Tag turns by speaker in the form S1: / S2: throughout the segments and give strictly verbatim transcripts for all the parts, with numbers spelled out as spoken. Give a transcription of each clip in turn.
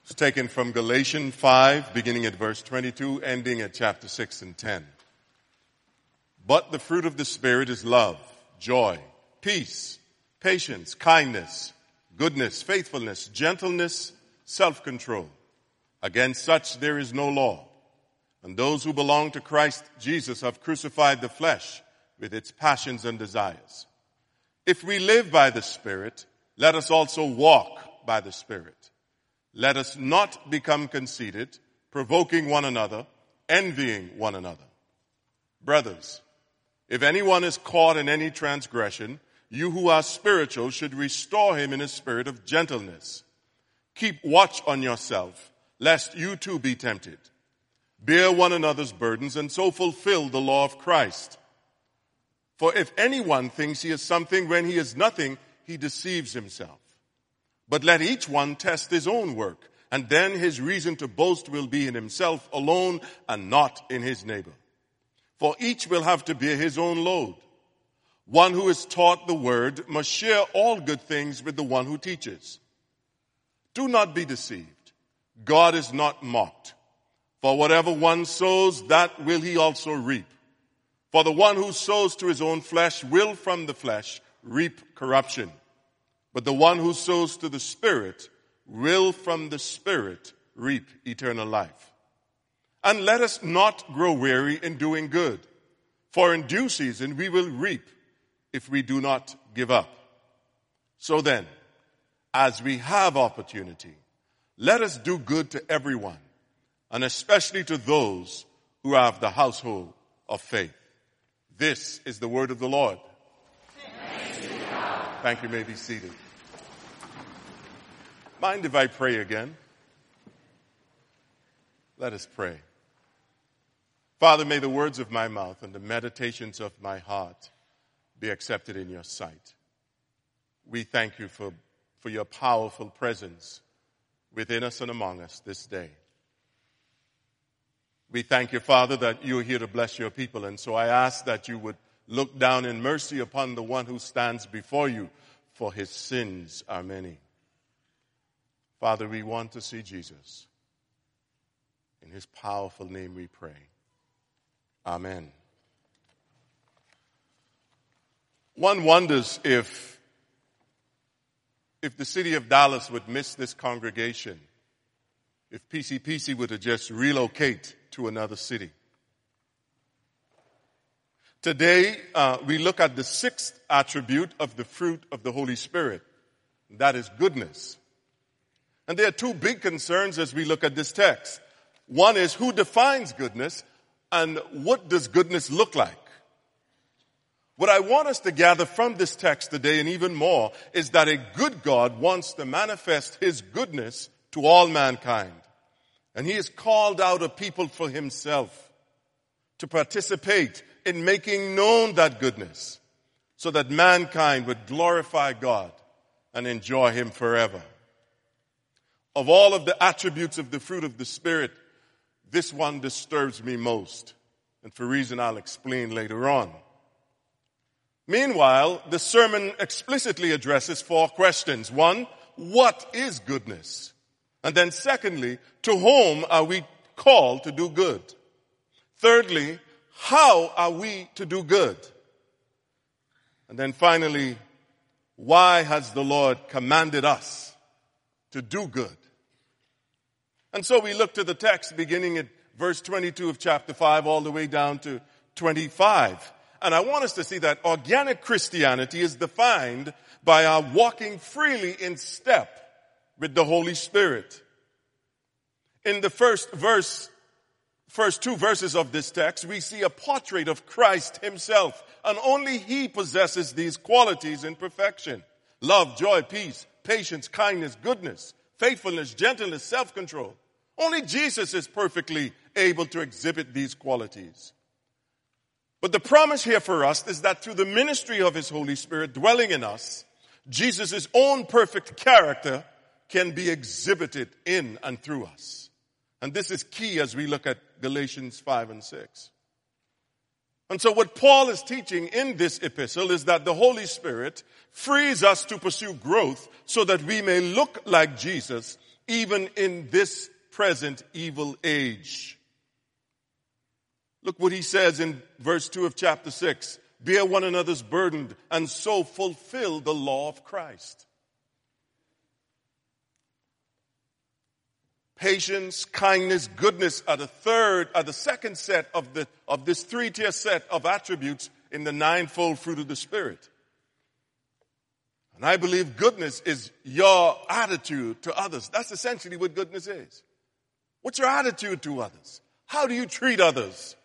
S1: It's taken from Galatians five, beginning at verse twenty-two, ending at chapter six and ten. But the fruit of the Spirit is love, joy, peace, patience, kindness, goodness, faithfulness, gentleness, self-control. Against such there is no law. And those who belong to Christ Jesus have crucified the flesh with its passions and desires. If we live by the Spirit, let us also walk by the Spirit. Let us not become conceited, provoking one another, envying one another. Brothers, if anyone is caught in any transgression, you who are spiritual should restore him in a spirit of gentleness. Keep watch on yourself, lest you too be tempted. Bear one another's burdens and so fulfill the law of Christ. For if anyone thinks he is something when he is nothing, he deceives himself. But let each one test his own work, and then his reason to boast will be in himself alone and not in his neighbor. For each will have to bear his own load. One who is taught the word must share all good things with the one who teaches. Do not be deceived. God is not mocked. For whatever one sows, that will he also reap. For the one who sows to his own flesh will from the flesh reap corruption. But the one who sows to the Spirit will from the Spirit reap eternal life. And let us not grow weary in doing good, for in due season we will reap if we do not give up. So then, as we have opportunity, let us do good to everyone, and especially to those who have the household of faith. This is the word of the Lord. Thank you. You may be seated. Mind if I pray again? Let us pray. Father, may the words of my mouth and the meditations of my heart be accepted in your sight. We thank you for, for your powerful presence within us and among us this day. We thank you, Father, that you're here to bless your people. And so I ask that you would look down in mercy upon the one who stands before you, for his sins are many. Father, we want to see Jesus. In his powerful name we pray. Amen. One wonders if, if the city of Dallas would miss this congregation, if P C P C were to just relocate to another city. Today, uh, we look at the sixth attribute of the fruit of the Holy Spirit. That is goodness. And there are two big concerns as we look at this text. One is who defines goodness, and what does goodness look like? What I want us to gather from this text today, and even more, is that a good God wants to manifest his goodness to all mankind. And he has called out a people for himself to participate in making known that goodness so that mankind would glorify God and enjoy him forever. Of all of the attributes of the fruit of the Spirit, this one disturbs me most, and for a reason I'll explain later on. Meanwhile, the sermon explicitly addresses four questions. One, what is goodness? And then secondly, to whom are we called to do good? Thirdly, how are we to do good? And then finally, why has the Lord commanded us to do good? And so we look to the text beginning at verse twenty-two of chapter five all the way down to twenty-five. And I want us to see that organic Christianity is defined by our walking freely in step with the Holy Spirit. In the first verse, first two verses of this text, we see a portrait of Christ himself. And only he possesses these qualities in perfection. Love, joy, peace, patience, kindness, goodness, faithfulness, gentleness, self-control. Only Jesus is perfectly able to exhibit these qualities. But the promise here for us is that through the ministry of his Holy Spirit dwelling in us, Jesus' own perfect character can be exhibited in and through us. And this is key as we look at Galatians five and six. And so what Paul is teaching in this epistle is that the Holy Spirit frees us to pursue growth so that we may look like Jesus even in this present evil age. Look what he says in verse two of chapter six. Bear one another's burden and so fulfill the law of Christ. Patience, kindness, goodness are the third, are the second set of the, of this three-tier set of attributes in the ninefold fruit of the Spirit. And I believe goodness is your attitude to others. That's essentially what goodness is. What's your attitude to others? How do you treat others?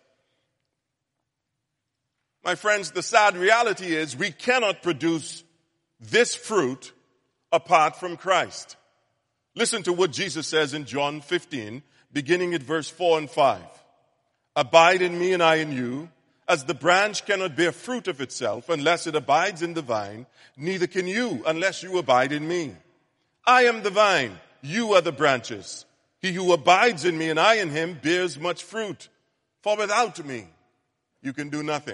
S1: My friends, the sad reality is we cannot produce this fruit apart from Christ. Listen to what Jesus says in John fifteen, beginning at verse four and five. Abide in me and I in you, as the branch cannot bear fruit of itself unless it abides in the vine, neither can you unless you abide in me. I am the vine, you are the branches. He who abides in me and I in him bears much fruit, for without me you can do nothing.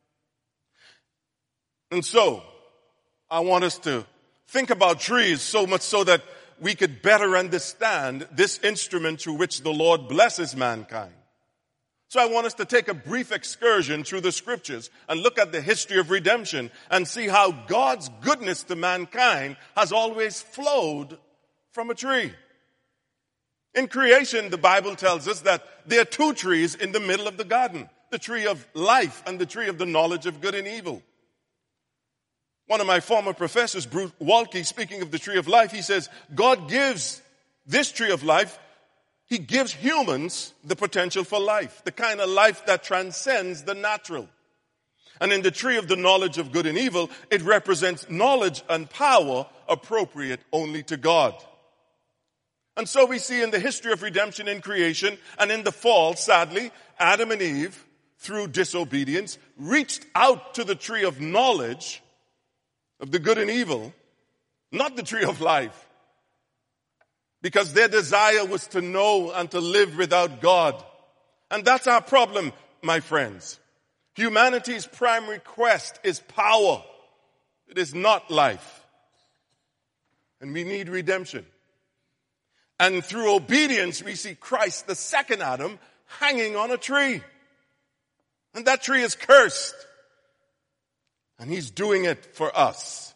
S1: And so, I want us to think about trees so much so that we could better understand this instrument through which the Lord blesses mankind. So I want us to take a brief excursion through the scriptures and look at the history of redemption and see how God's goodness to mankind has always flowed from a tree. In creation, the Bible tells us that there are two trees in the middle of the garden, the tree of life and the tree of the knowledge of good and evil. One of my former professors, Bruce Waltke, speaking of the tree of life, he says, God gives this tree of life, he gives humans the potential for life, the kind of life that transcends the natural. And in the tree of the knowledge of good and evil, it represents knowledge and power appropriate only to God. And so we see in the history of redemption in creation and in the fall, sadly, Adam and Eve, through disobedience, reached out to the tree of knowledge of the good and evil, not the tree of life, because their desire was to know and to live without God. And that's our problem, my friends. Humanity's primary quest is power. It is not life. And we need redemption. And through obedience, we see Christ, the second Adam, hanging on a tree. And that tree is cursed. And he's doing it for us.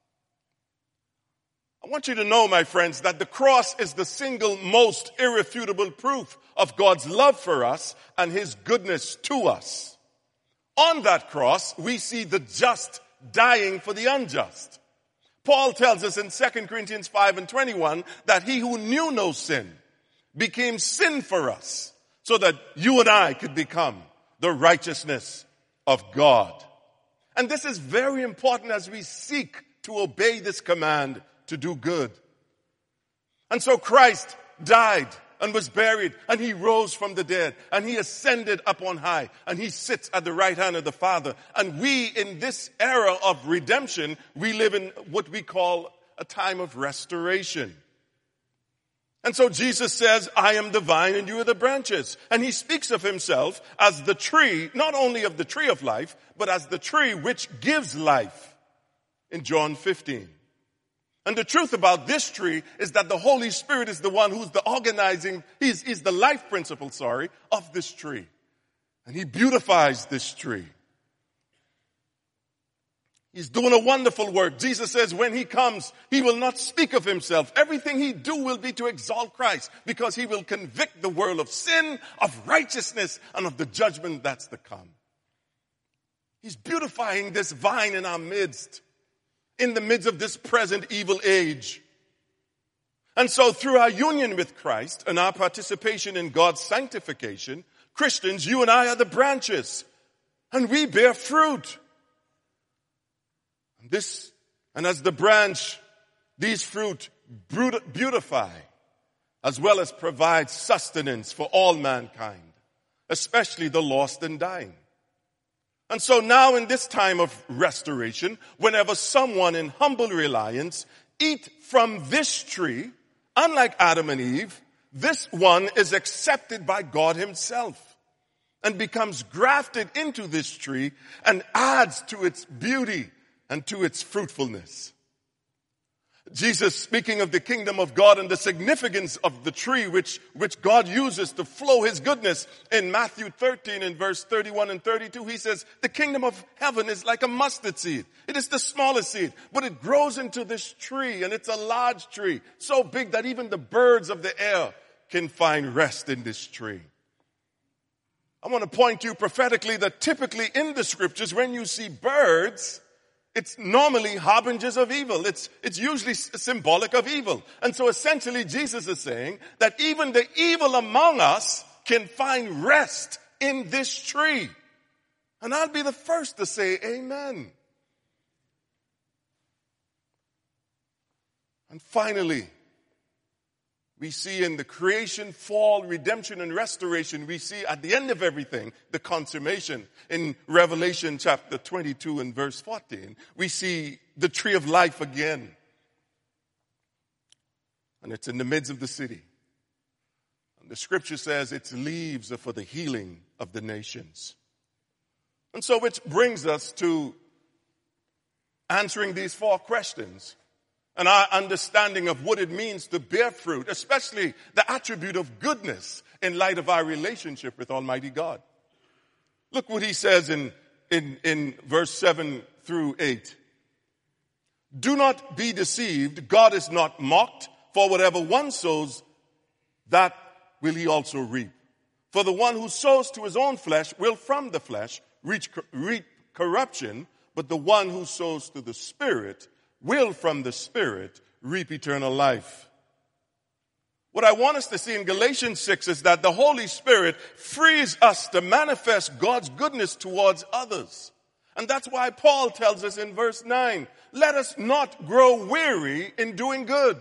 S1: I want you to know, my friends, that the cross is the single most irrefutable proof of God's love for us and his goodness to us. On that cross, we see the just dying for the unjust. Paul tells us in Second Corinthians five and twenty-one that he who knew no sin became sin for us so that you and I could become the righteousness of God. And this is very important as we seek to obey this command to do good. And so Christ died and was buried, and he rose from the dead, and he ascended up on high, and he sits at the right hand of the Father. And we, in this era of redemption, we live in what we call a time of restoration. And so Jesus says, I am the vine and you are the branches. And he speaks of himself as the tree, not only of the tree of life, but as the tree which gives life in John fifteen. And the truth about this tree is that the Holy Spirit is the one who's the organizing, he's, he's the life principle, sorry, of this tree. And he beautifies this tree. He's doing a wonderful work. Jesus says when he comes, he will not speak of himself. Everything he do will be to exalt Christ, because he will convict the world of sin, of righteousness, and of the judgment that's to come. He's beautifying this vine in our midst, in the midst of this present evil age. And so through our union with Christ and our participation in God's sanctification, Christians, you and I are the branches, and we bear fruit. This, and as the branch, these fruit beautify as well as provide sustenance for all mankind, especially the lost and dying. And so now in this time of restoration, whenever someone in humble reliance eat from this tree, unlike Adam and Eve, this one is accepted by God himself and becomes grafted into this tree and adds to its beauty and to its fruitfulness. Jesus, speaking of the kingdom of God and the significance of the tree which, which God uses to flow his goodness, in Matthew thirteen in verse thirty-one and thirty-two, he says, the kingdom of heaven is like a mustard seed. It is the smallest seed, but it grows into this tree, and it's a large tree, so big that even the birds of the air can find rest in this tree. I want to point to you prophetically that typically in the scriptures, when you see birds, it's normally harbingers of evil. It's, it's usually symbolic of evil. And so essentially Jesus is saying that even the evil among us can find rest in this tree. And I'll be the first to say amen. And finally, we see in the creation, fall, redemption, and restoration, we see at the end of everything, the consummation. In Revelation chapter twenty-two and verse fourteen, we see the tree of life again. And it's in the midst of the city. And the scripture says its leaves are for the healing of the nations. And so which brings us to answering these four questions and our understanding of what it means to bear fruit, especially the attribute of goodness in light of our relationship with Almighty God. Look what he says in, in, in verse seven through eight. Do not be deceived. God is not mocked, for whatever one sows, that will he also reap. For the one who sows to his own flesh will from the flesh reach, reap corruption, but the one who sows to the Spirit will from the Spirit reap eternal life. What I want us to see in Galatians six is that the Holy Spirit frees us to manifest God's goodness towards others. And that's why Paul tells us in verse nine, let us not grow weary in doing good.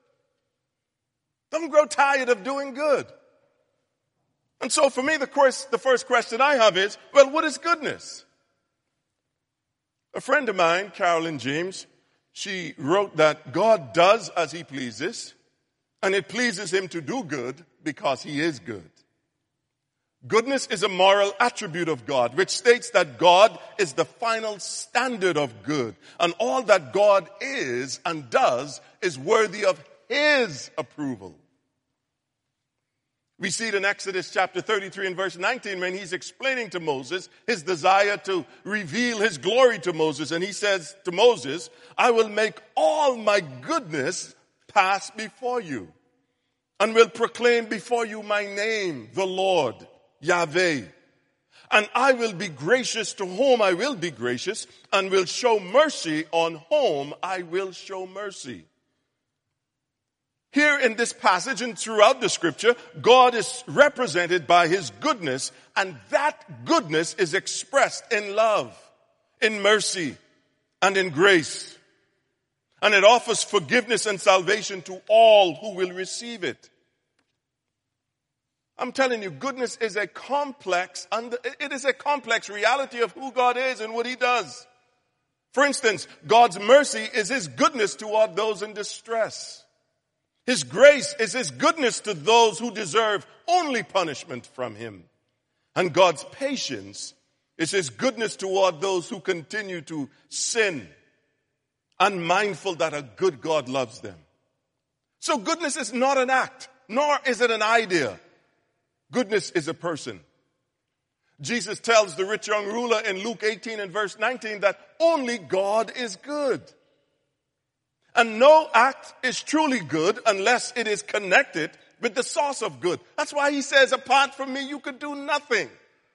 S1: Don't grow tired of doing good. And so for me, the, course, the first question I have is, well, what is goodness? A friend of mine, Carolyn James, she wrote that God does as he pleases, and it pleases him to do good because he is good. Goodness is a moral attribute of God, which states that God is the final standard of good, and all that God is and does is worthy of his approval. We see it in Exodus chapter thirty-three and verse nineteen when he's explaining to Moses his desire to reveal his glory to Moses. And he says to Moses, I will make all my goodness pass before you and will proclaim before you my name, the Lord, Yahweh. And I will be gracious to whom I will be gracious and will show mercy on whom I will show mercy. Here in this passage and throughout the scripture, God is represented by his goodness, and that goodness is expressed in love, in mercy, and in grace. And it offers forgiveness and salvation to all who will receive it. I'm telling you, goodness is a complex, it is a complex reality of who God is and what he does. For instance, God's mercy is his goodness toward those in distress. His grace is his goodness to those who deserve only punishment from him. And God's patience is his goodness toward those who continue to sin, unmindful that a good God loves them. So goodness is not an act, nor is it an idea. Goodness is a person. Jesus tells the rich young ruler in Luke eighteen and verse nineteen that only God is good. And no act is truly good unless it is connected with the source of good. That's why he says, apart from me, you could do nothing.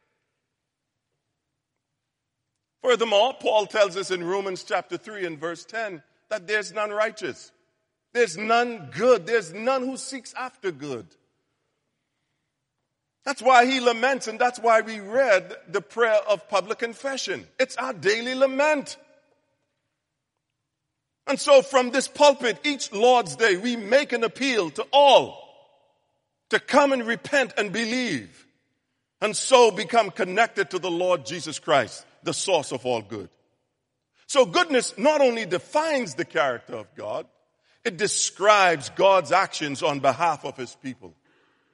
S1: Furthermore, Paul tells us in Romans chapter three and verse ten that there's none righteous. There's none good. There's none who seeks after good. That's why he laments, and that's why we read the prayer of public confession. It's our daily lament. And so from this pulpit, each Lord's Day, we make an appeal to all to come and repent and believe, and so become connected to the Lord Jesus Christ, the source of all good. So goodness not only defines the character of God, it describes God's actions on behalf of his people.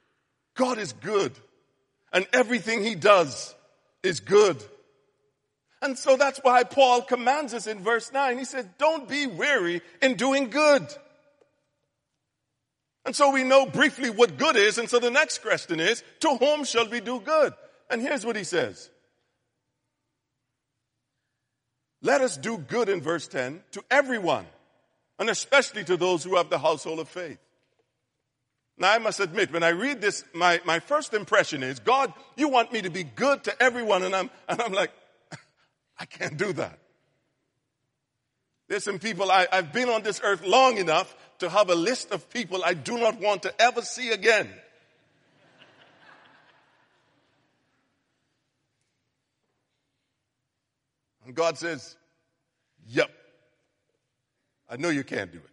S1: God is good, and everything he does is good. And so that's why Paul commands us in verse nine. He says, don't be weary in doing good. And so we know briefly what good is. And so the next question is, to whom shall we do good? And here's what he says. Let us do good in verse ten to everyone, and especially to those who have the household of faith. Now I must admit, when I read this, my, my first impression is, God, you want me to be good to everyone. And I'm, and I'm like, I can't do that. There's some people, I, I've been on this earth long enough to have a list of people I do not want to ever see again. And God says, yep, I know you can't do it.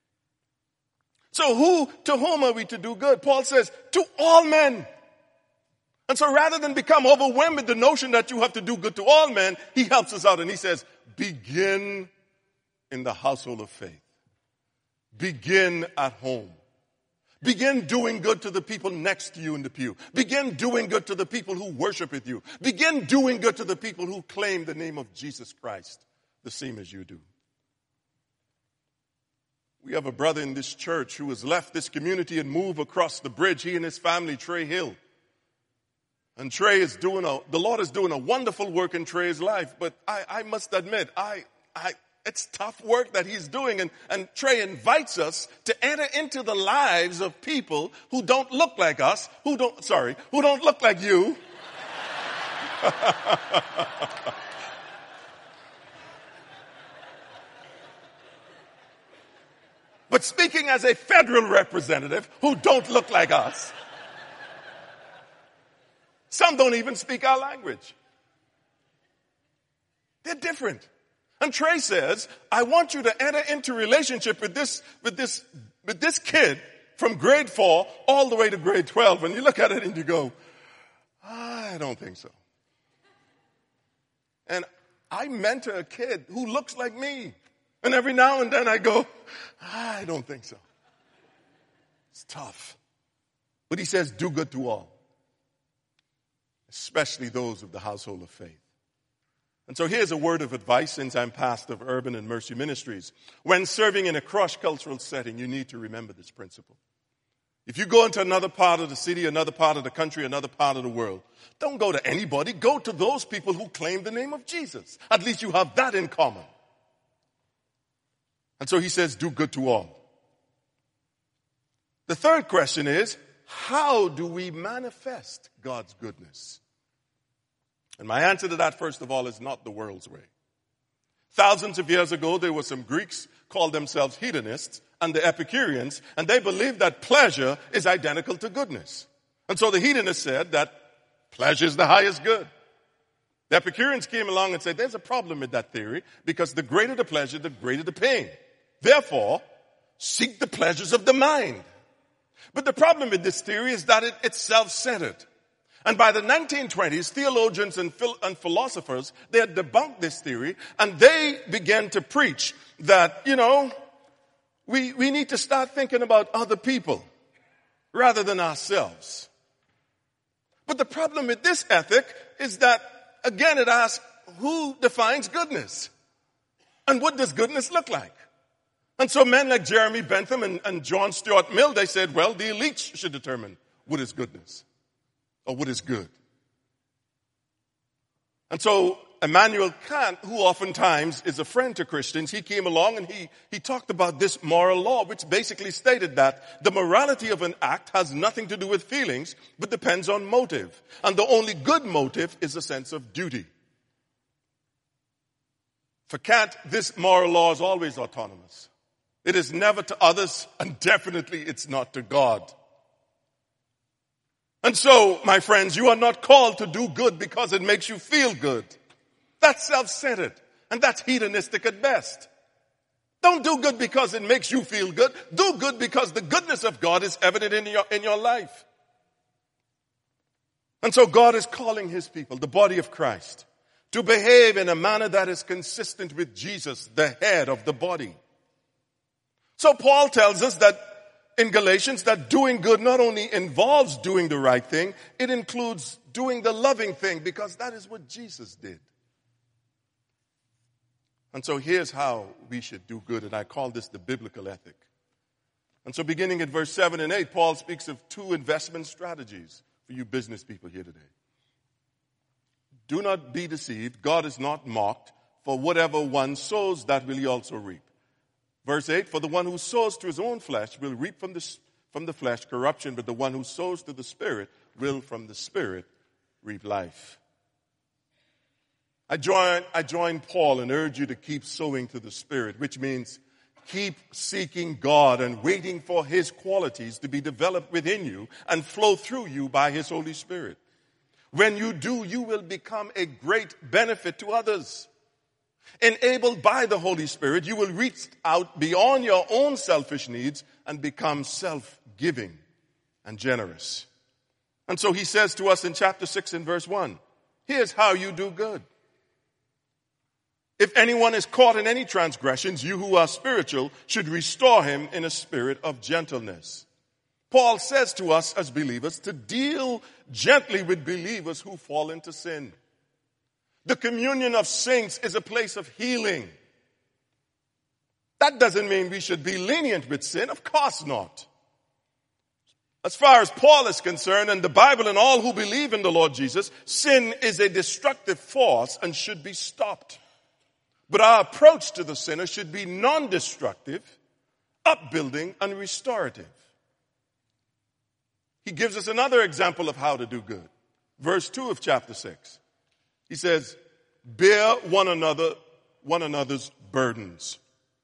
S1: So who, to whom are we to do good? Paul says, to all men. And so rather than become overwhelmed with the notion that you have to do good to all men, he helps us out and he says, begin in the household of faith. Begin at home. Begin doing good to the people next to you in the pew. Begin doing good to the people who worship with you. Begin doing good to the people who claim the name of Jesus Christ, the same as you do. We have a brother in this church who has left this community and moved across the bridge, he and his family, Trey Hill. And Trey is doing a, the Lord is doing a wonderful work in Trey's life, but I, I must admit, I, I, it's tough work that he's doing. And, and Trey invites us to enter into the lives of people who don't look like us, who don't, sorry, who don't look like you. But speaking as a federal representative who don't look like us. Some don't even speak our language. They're different. And Trey says, I want you to enter into relationship with this, with this, with this kid from grade four all the way to grade twelve. And you look at it and you go, I don't think so. And I mentor a kid who looks like me. And every now and then I go, I don't think so. It's tough. But he says, do good to all, especially those of the household of faith. And so here's a word of advice since I'm pastor of Urban and Mercy Ministries. When serving in a cross-cultural setting, you need to remember this principle. If you go into another part of the city, another part of the country, another part of the world, don't go to anybody. Go to those people who claim the name of Jesus. At least you have that in common. And so he says, do good to all. The third question is, how do we manifest God's goodness? And my answer to that, first of all, is not the world's way. Thousands of years ago, there were some Greeks called themselves hedonists and the Epicureans, and they believed that pleasure is identical to goodness. And so the hedonists said that pleasure is the highest good. The Epicureans came along and said, there's a problem with that theory, because the greater the pleasure, the greater the pain. Therefore, seek the pleasures of the mind. But the problem with this theory is that it, it's self-centered. And by the nineteen twenties, theologians and, phil- and philosophers, they had debunked this theory, and they began to preach that, you know, we, we need to start thinking about other people rather than ourselves. But the problem with this ethic is that, again, it asks, who defines goodness? And what does goodness look like? And so men like Jeremy Bentham and, and John Stuart Mill, they said, well, the elites should determine what is goodness or what is good. And so Immanuel Kant, who oftentimes is a friend to Christians, he came along and he, he talked about this moral law, which basically stated that the morality of an act has nothing to do with feelings, but depends on motive. And the only good motive is a sense of duty. For Kant, this moral law is always autonomous. It is never to others, and definitely it's not to God. And so, my friends, you are not called to do good because it makes you feel good. That's self-centered, and that's hedonistic at best. Don't do good because it makes you feel good. Do good because the goodness of God is evident in your, in your life. And so God is calling his people, the body of Christ, to behave in a manner that is consistent with Jesus, the head of the body. So Paul tells us that in Galatians that doing good not only involves doing the right thing, it includes doing the loving thing, because that is what Jesus did. And so here's how we should do good, and I call this the biblical ethic. And so beginning at verse seven and eight, Paul speaks of two investment strategies for you business people here today. Do not be deceived. God is not mocked. For whatever one sows, that will he also reap. Verse eight, for the one who sows to his own flesh will reap from the, from the flesh corruption, but the one who sows to the Spirit will from the Spirit reap life. I join, I join Paul and urge you to keep sowing to the Spirit, which means keep seeking God and waiting for His qualities to be developed within you and flow through you by His Holy Spirit. When you do, you will become a great benefit to others. Enabled by the Holy Spirit, you will reach out beyond your own selfish needs and become self-giving and generous. And so he says to us in chapter six and verse one, here's how you do good. If anyone is caught in any transgressions, you who are spiritual should restore him in a spirit of gentleness. Paul says to us as believers to deal gently with believers who fall into sin. The communion of saints is a place of healing. That doesn't mean we should be lenient with sin. Of course not. As far as Paul is concerned, and the Bible and all who believe in the Lord Jesus, sin is a destructive force and should be stopped. But our approach to the sinner should be non-destructive, upbuilding, and restorative. He gives us another example of how to do good. Verse two of chapter six. He says, bear one another, one another's burdens.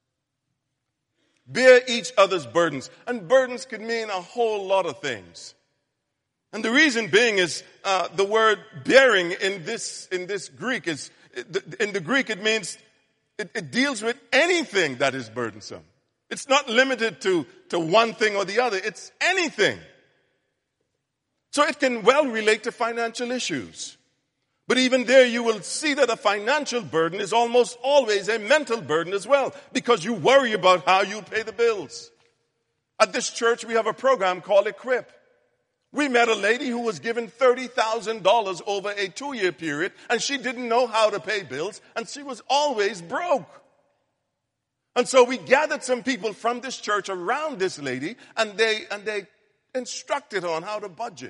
S1: Bear each other's burdens. And burdens can mean a whole lot of things. And the reason being is uh, the word bearing in this in this Greek is, in the Greek it means, it, it deals with anything that is burdensome. It's not limited to, to one thing or the other. It's anything. So it can well relate to financial issues. But even there you will see that a financial burden is almost always a mental burden as well, because you worry about how you pay the bills. At this church we have a program called Equip. We met a lady who was given thirty thousand dollars over a two-year period, and she didn't know how to pay bills, and she was always broke. And so we gathered some people from this church around this lady, and they, and they instructed her on how to budget.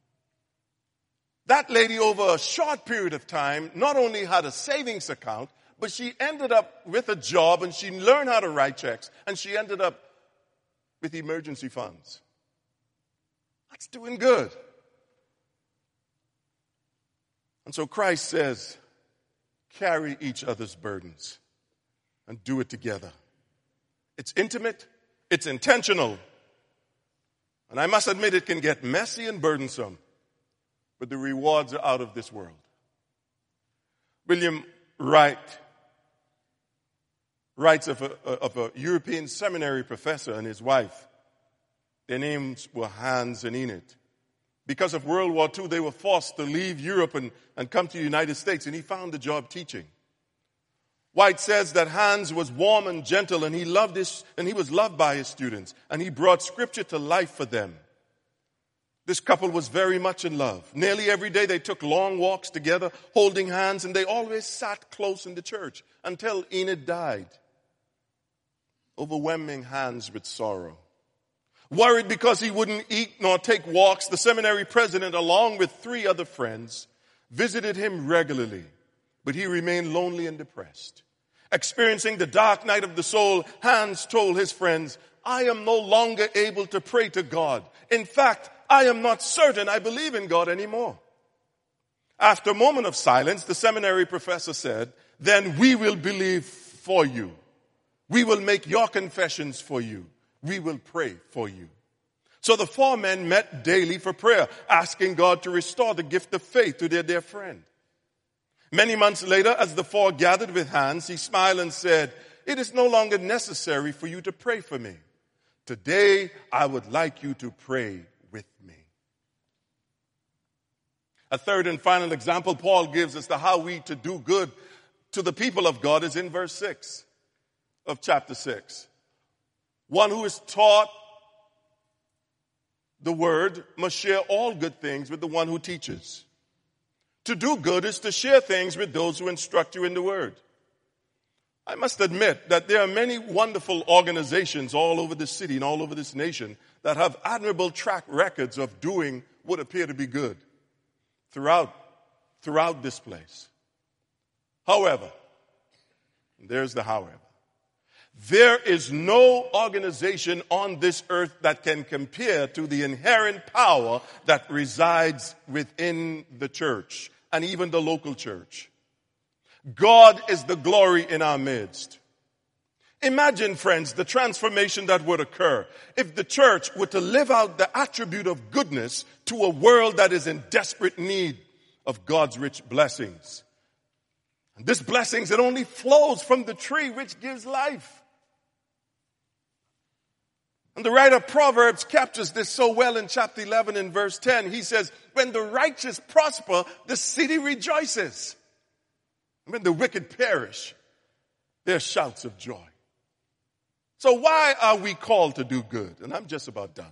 S1: That lady, over a short period of time, not only had a savings account, but she ended up with a job and she learned how to write checks, and she ended up with emergency funds. That's doing good. And so Christ says, carry each other's burdens and do it together. It's intimate, it's intentional, and I must admit it can get messy and burdensome. But the rewards are out of this world. William Wright writes of a, of a European seminary professor and his wife. Their names were Hans and Enid. Because of World War Two, they were forced to leave Europe and, and come to the United States, and he found a job teaching. White says that Hans was warm and gentle, and he loved his, and he was loved by his students, and he brought scripture to life for them. This couple was very much in love. Nearly every day they took long walks together, holding hands, and they always sat close in the church until Enid died, overwhelming Hans with sorrow. Worried because he wouldn't eat nor take walks, the seminary president, along with three other friends, visited him regularly, but he remained lonely and depressed. Experiencing the dark night of the soul, Hans told his friends, I am no longer able to pray to God. In fact, I am not certain I believe in God anymore. After a moment of silence, the seminary professor said, then we will believe for you. We will make your confessions for you. We will pray for you. So the four men met daily for prayer, asking God to restore the gift of faith to their dear friend. Many months later, as the four gathered with Hans, he smiled and said, it is no longer necessary for you to pray for me. Today, I would like you to pray with me. A third and final example Paul gives as to how we to do good to the people of God is in verse six of chapter six. One who is taught the word must share all good things with the one who teaches. To do good is to share things with those who instruct you in the word. I must admit that there are many wonderful organizations all over this city and all over this nation that have admirable track records of doing what appear to be good throughout, throughout this place. However, and there's the however, there is no organization on this earth that can compare to the inherent power that resides within the church and even the local church. God is the glory in our midst. Imagine, friends, the transformation that would occur if the church were to live out the attribute of goodness to a world that is in desperate need of God's rich blessings. And this blessings, it only flows from the tree which gives life. And the writer of Proverbs captures this so well in chapter eleven and verse ten. He says, when the righteous prosper, the city rejoices. When the wicked perish, there are shouts of joy. So why are we called to do good? And I'm just about done.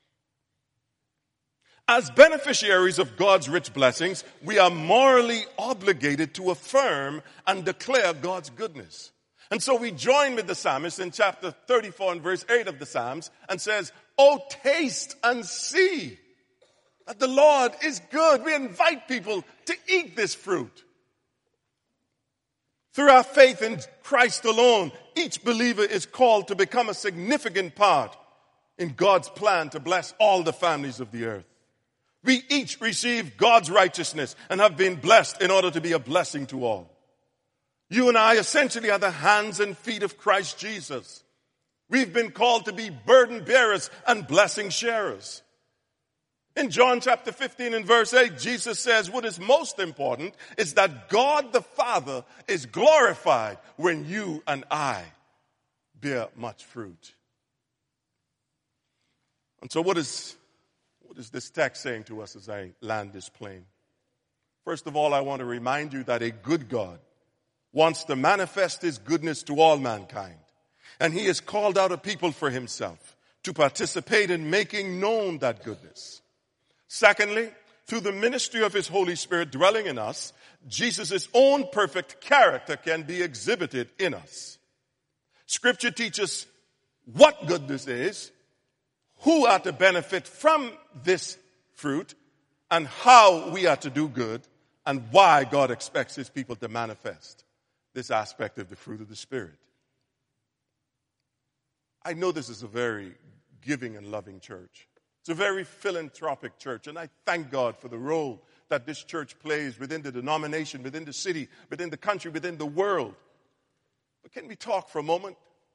S1: As beneficiaries of God's rich blessings, we are morally obligated to affirm and declare God's goodness. And so we join with the psalmist in chapter thirty-four and verse eight of the Psalms and says, oh, taste and see that the Lord is good. We invite people to eat this fruit. Through our faith in Christ alone, each believer is called to become a significant part in God's plan to bless all the families of the earth. We each receive God's righteousness and have been blessed in order to be a blessing to all. You and I essentially are the hands and feet of Christ Jesus. We've been called to be burden bearers and blessing sharers. In John chapter fifteen and verse eight, Jesus says what is most important is that God the Father is glorified when you and I bear much fruit. And so what is, what is this text saying to us as I land this plane? First of all, I want to remind you that a good God wants to manifest his goodness to all mankind. And he has called out a people for himself to participate in making known that goodness. Secondly, through the ministry of his Holy Spirit dwelling in us, Jesus' own perfect character can be exhibited in us. Scripture teaches what goodness is, who are to benefit from this fruit, and how we are to do good, and why God expects his people to manifest this aspect of the fruit of the Spirit. I know this is a very giving and loving church. It's a very philanthropic church, and I thank God for the role that this church plays within the denomination, within the city, within the country, within the world. But can we talk for a moment?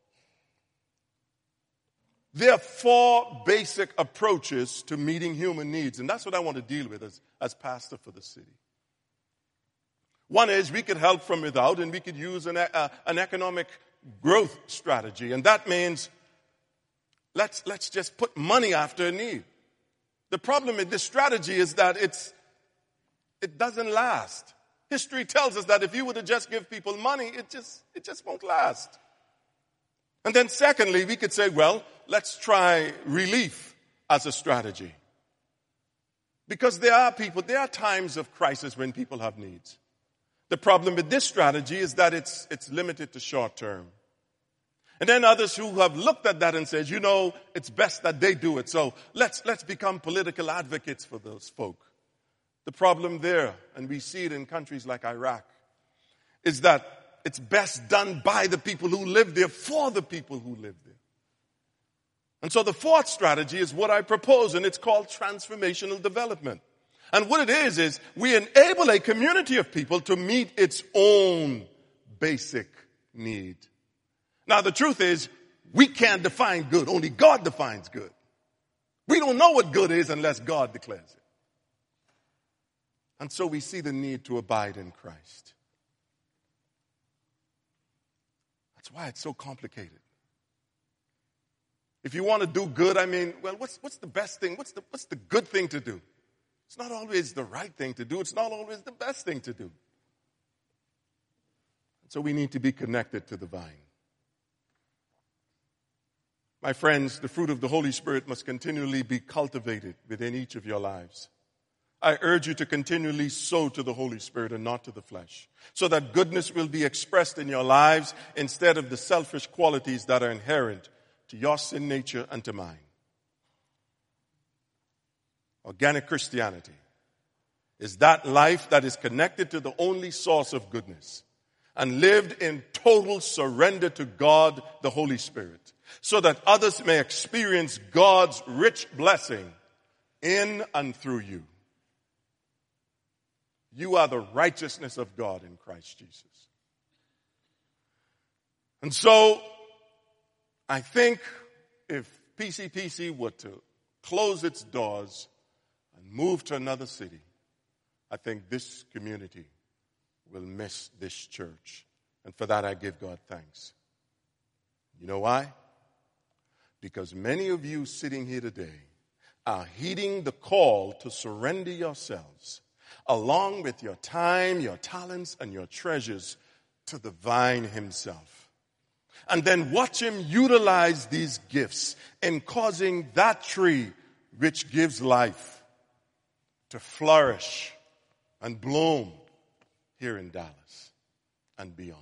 S1: There are four basic approaches to meeting human needs, and that's what I want to deal with as, as pastor for the city. One is we could help from without, and we could use an, uh, an economic growth strategy, and that means Let's, let's just put money after a need. The problem with this strategy is that it's, it doesn't last. History tells us that if you were to just give people money, it just, it just won't last. And then secondly, we could say, well, let's try relief as a strategy. Because there are people, there are times of crisis when people have needs. The problem with this strategy is that it's, it's limited to short term. And then others who have looked at that and said, you know, it's best that they do it. So let's, let's become political advocates for those folk. The problem there, and we see it in countries like Iraq, is that it's best done by the people who live there for the people who live there. And so the fourth strategy is what I propose, and it's called transformational development. And what it is, is we enable a community of people to meet its own basic need. Now, the truth is, we can't define good. Only God defines good. We don't know what good is unless God declares it. And so we see the need to abide in Christ. That's why it's so complicated. If you want to do good, I mean, well, what's, what's the best thing? What's the, what's the good thing to do? It's not always the right thing to do. It's not always the best thing to do. And so we need to be connected to the vine. My friends, the fruit of the Holy Spirit must continually be cultivated within each of your lives. I urge you to continually sow to the Holy Spirit and not to the flesh, so that goodness will be expressed in your lives instead of the selfish qualities that are inherent to your sin nature and to mine. Organic Christianity is that life that is connected to the only source of goodness and lived in total surrender to God, the Holy Spirit, so that others may experience God's rich blessing in and through you. You are the righteousness of God in Christ Jesus. And so, I think if P C P C were to close its doors and move to another city, I think this community will miss this church. And for that I give God thanks. You know why? Because many of you sitting here today are heeding the call to surrender yourselves, along with your time, your talents, and your treasures, to the vine himself. And then watch him utilize these gifts in causing that tree which gives life to flourish and bloom here in Dallas and beyond.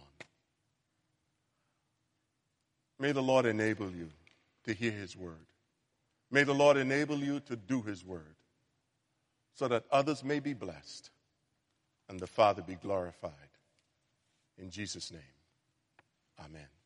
S1: May the Lord enable you to hear his word. May the Lord enable you to do his word, so that others may be blessed and the Father be glorified. In Jesus' name, amen.